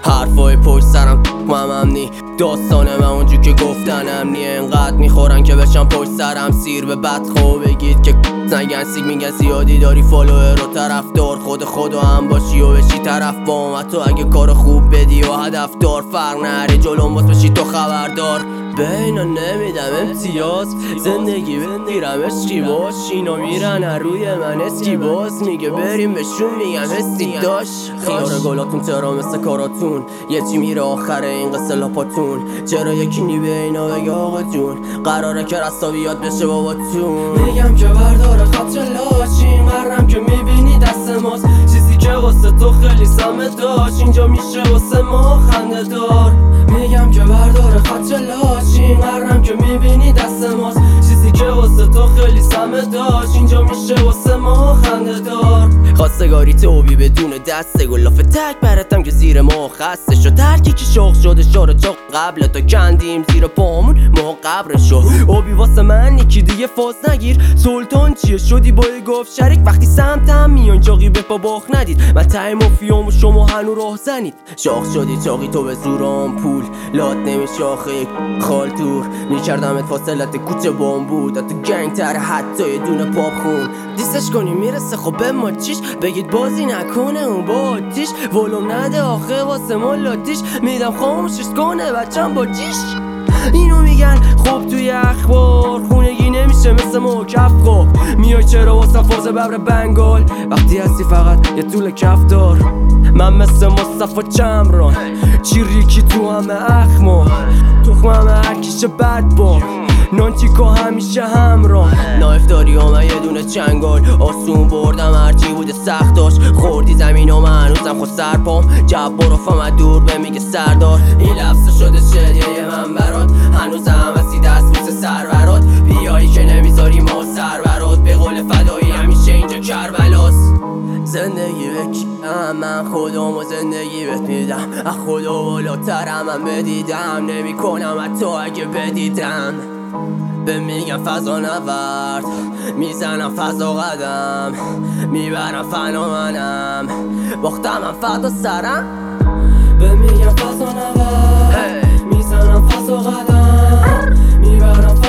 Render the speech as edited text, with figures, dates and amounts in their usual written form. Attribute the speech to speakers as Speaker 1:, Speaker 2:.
Speaker 1: حرفای پشت سرم ممنی داستان من اونجور که گفتنم نی انقدر میخورن که بشن پشت سرم سیر به بدخواه بگید که نگن سیگ میگن زیادی داری فالوور و طرفدار خودو هم باشی و بشی طرف با و تو اگه کار خوب بدی و هدفدار فرق نری جلوم باز بشی تو خبردار بینا نمیدم امتیاز زندگی بندیرم عشقی باش اینا میرن روی من اسکی باز میگه بریم بهشون میگم حسی داشت خیار گلاتون چرا مثل کاراتون یه چی میره آخره این قصه لاپاتون چرا یکی نی به اینا بگه آقا جون قراره که رستاویات بشه باباتون
Speaker 2: میگم که برداره خط لاشین قرم که میبینی دست ماست چیزی که واسه تو خیلی سمه داشت اینجا میشه واسه ما خنده دار میگم که برداره خط لاشین قرم که میبینی دست ماست چیزی که واسه تو خیلی سمه داشت اینجا میشه واسه ما خنده دار
Speaker 1: خواستگاری توبی بدون دسته گلاف تک برتم که زیر ما خسته شد ترکی که شاخ شده شار چاق قبل تا کندیم زیر پامون ما قبرشو اوبی واسه من یکی دیگه فاز نگیر سلطان چیه شدی با یه گفت شریک وقتی سمتم میان چاقی به پا باخ ندید من تای مافیام و شما هنو راه زنید شاخ شدی چاقی تو به زورام پول لات نمیشه آخه یک خالتور میکردمت فاصلت کوچه بام بود تو گنگ تر حتی یه دونه پاپ خون دیستش کنی میرسه خب به ما چیش بگید بازی نکنه اون با آتیش ولوم نده آخه واسه ما لاتیش میدم خاموشش کنه بچم با جیش اینو میگن خب توی اخبار خونگی نمیشه مثل ما کف خوب میای چرا واسه فاز ببر بنگال وقتی هستی فقط یه طول کف دار من مثل مصطفی چمران چیریکی تو همه اخما تخمم هرکیشه بد با نانچیکا همیشه همراه نایف داری و من یه دونه چنگال آسون بردم هرچی بوده سخت داشت خوردی زمین و من هنوزم خود سرپام جبارافم از دور به میگه سردار این لفظ شده شدیه من برات هنوزم هستی دست میسه سرورات بیایی که نمیذاری ما سرورات به قول فدایی همیشه اینجا کربلاست زندگی بکیم من خودمو زندگی بهت میدم از خدا بالاترم من بدیدم نمی کنم حتی اگه بدیدم به میگم فضا نورد میزنم فضا قدم میبرم فنا منم باختم من فدا سرم
Speaker 2: به میگم فضا نورد میزنم فضا قدم میبرم